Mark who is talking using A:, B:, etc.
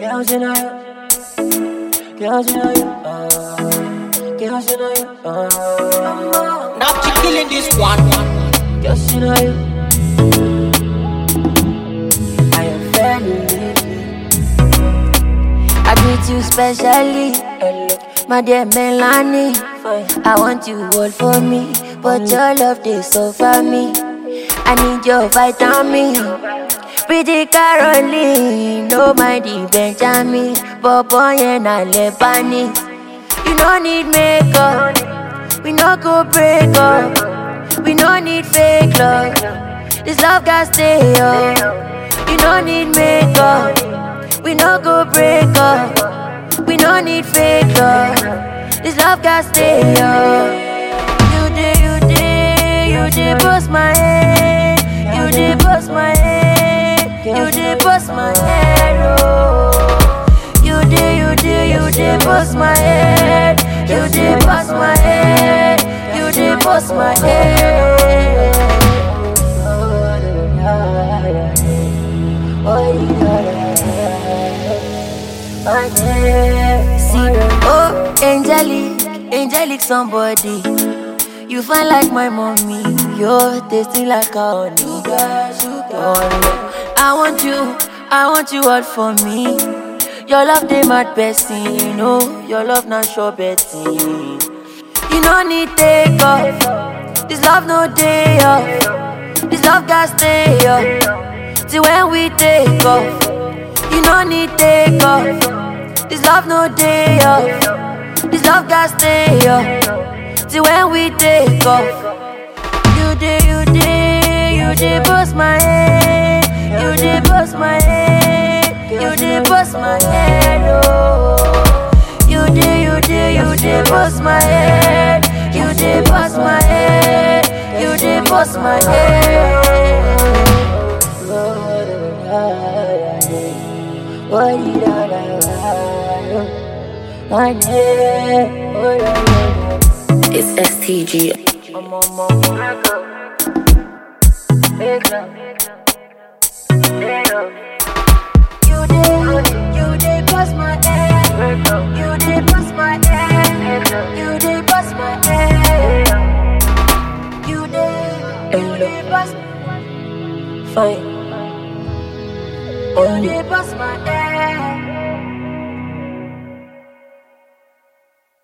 A: Girls in a girls in a girls in a
B: Now she killing this one.
A: girls in a I am family.
C: I greet you specially, my dear Melanie. I want you all for me, but your love they so for me. I need your vitamin. Pretty Caroline, no mindy Benjamin, Bobo and Lebanese. You no need makeup, we no go break up. We no need fake love, this love got stay up. You no need makeup, we no go break up. We no need fake love, this love got stay up. You did bust my head, you did bust my head, you did bust my head, oh. You did bust my head, you did bust my head, you did bust my head. See, oh, angelic somebody. You fine like my mommy, you're tasting like a honey. I want you all for me. Your love they mad person, you know. Your love not sure betting. You no need take off. This love no day off. This love got stay up. See when we take off. You no need take off. This love no day off. This love got stay up. See when we take off. You did bust my head. You did bust my head. You did bust my head, oh. You did bust my head. You did bust my head. You did bust my head.
D: It's STG.
C: You did bust my head. You did bust my head. You did bust my head. You did bust.
A: Fine.
C: You did bust my head.